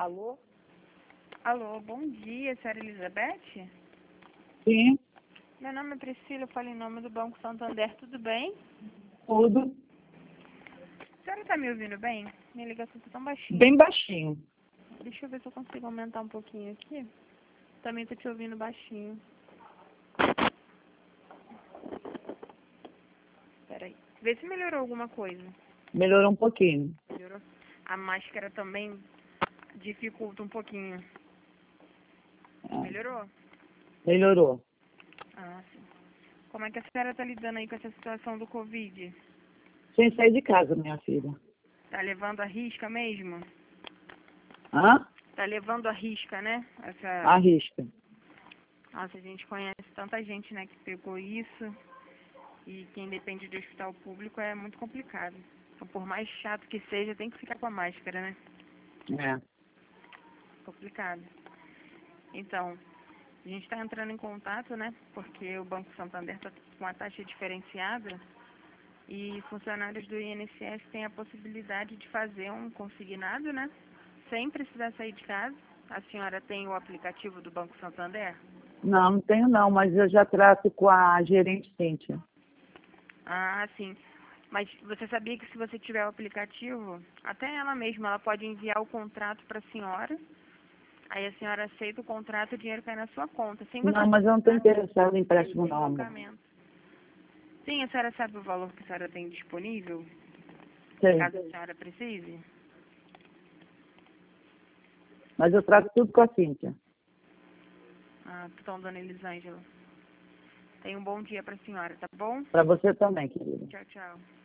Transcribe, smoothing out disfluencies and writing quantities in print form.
Alô? Alô, bom dia, senhora Elizabeth? Sim, Meu nome é Priscila, eu falo em nome do Banco Santander, tudo bem? tudo. A senhora tá me ouvindo bem? Minha ligação tá tão baixinha. Bem baixinho. Deixa eu ver se eu consigo aumentar um pouquinho aqui. Também tô te ouvindo baixinho. Peraí. Vê se melhorou alguma coisa. Melhorou um pouquinho. Melhorou? A máscara também dificulta um pouquinho. É, Melhorou? melhorou. Ah, sim. Como é que a senhora tá lidando aí com essa situação do Covid? Sem sair de casa, minha filha. Tá levando a risca mesmo? Hã? Tá levando a risca, né? Arrisca. Nossa, a gente conhece tanta gente, né, que pegou isso e quem depende de hospital público é muito complicado. Então, por mais chato que seja, tem que ficar com a máscara, né? É. Complicado. Então, a gente está entrando em contato, né, porque o Banco Santander está com uma taxa diferenciada e funcionários do INSS têm a possibilidade de fazer um consignado, né, sem precisar sair de casa. A senhora tem o aplicativo do Banco Santander? Não, não tenho não, mas eu já trato com a gerente Cíntia. Ah, sim. Mas você sabia que se você tiver o aplicativo, até ela mesma, ela pode enviar o contrato para a senhora, aí a senhora aceita o contrato e o dinheiro cai na sua conta, sem você Não, mas eu não estou precisar interessada em fazer empréstimo não, amor. deslocamento. Sim, a senhora sabe o valor que a senhora tem disponível, Sei. caso a senhora precise? Mas eu trato tudo com a Cíntia. Ah, então, dona Elisângela, tenha um bom dia para a senhora, tá bom? Para você também, querida. Tchau, tchau.